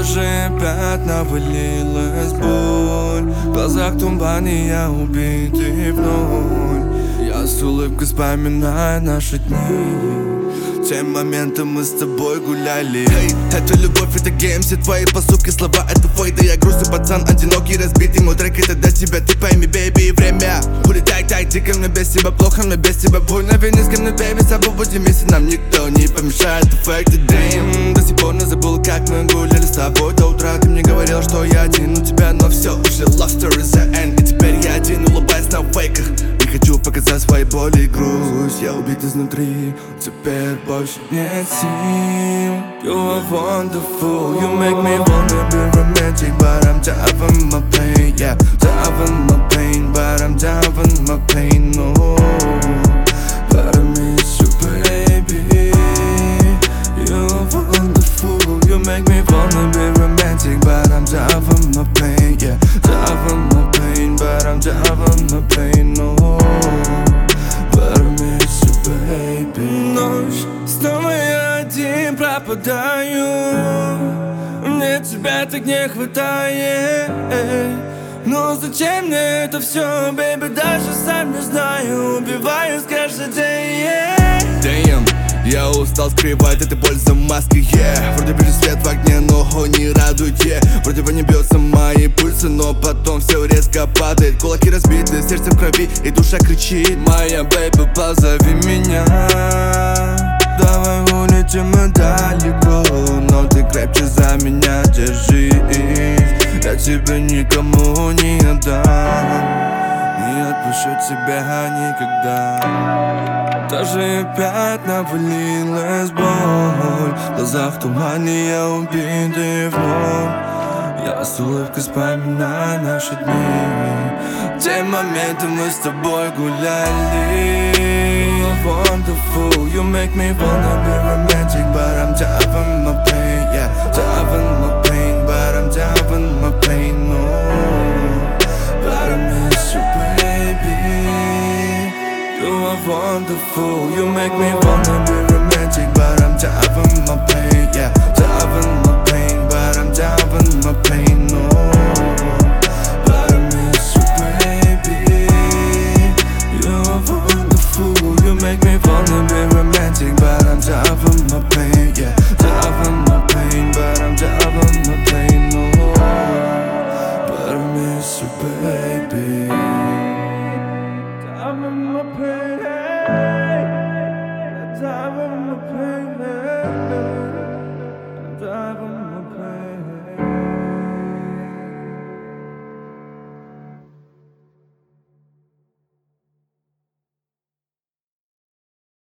Даже опять навалилась боль. В глазах туман, и я убитый вновь. Я с улыбкой вспоминаю наши дни. Те моменты мы с тобой гуляли. Эй, это любовь, это гейм, все твои поступки, слова, это фейк. Да я грустный пацан, одинокий, разбитый. Мой трек это для тебя, ты пойми, бейби. Время улетай так дико, мне без тебя плохо, мне без тебя больно. Винись ко мне, бейби, с тобой будем вместе, нам никто не помешает. Это фейк, это дрим. До сих пор не забыл, как мы гуляли с тобой до утра. Ты мне говорил, что я один у тебя, но все уже love story the end. И теперь я один, улыбаюсь на фейках. Не хочу показать свои боли и грусть. Я убит изнутри, теперь больше нет сил. You are wonderful, you make me wanna be romantic. But I'm driving my pain, yeah, driving my pain. But I'm driving my pain, no. But I miss you, baby. You are wonderful, you make me wanna be romantic. But I'm driving my pain, yeah, driving my pain. But I'm driving my pain, no. But I miss you, baby. Ночь, снова я один пропадаю. Мне тебя так не хватает. Но зачем мне это все, бэйби, даже сам не знаю. Убиваюсь каждый день, Damn, я устал скрывать эту боль за маской, Вроде вижу свет в огне, но огонь не радует, Вроде бы не бьются мои пульсы, но потом все резко падает. Кулаки разбиты, сердце в крови и душа кричит. Моя бэйби, позови меня. Давай улетим мы далеко, но ты крепче за меня держись. Я тебя никому не отдам, не отпущу тебя никогда. Даже опять навалилась боль. В глазах туман, и я убитый вновь. Я с улыбкой вспоминаю наши дни. Те моменты мы с тобой гуляли. Wonderful, you make me wanna be romantic. But I'm driving my pain, yeah, driving my pain. But I'm driving my pain, no. But I miss you, baby. You are wonderful, you make me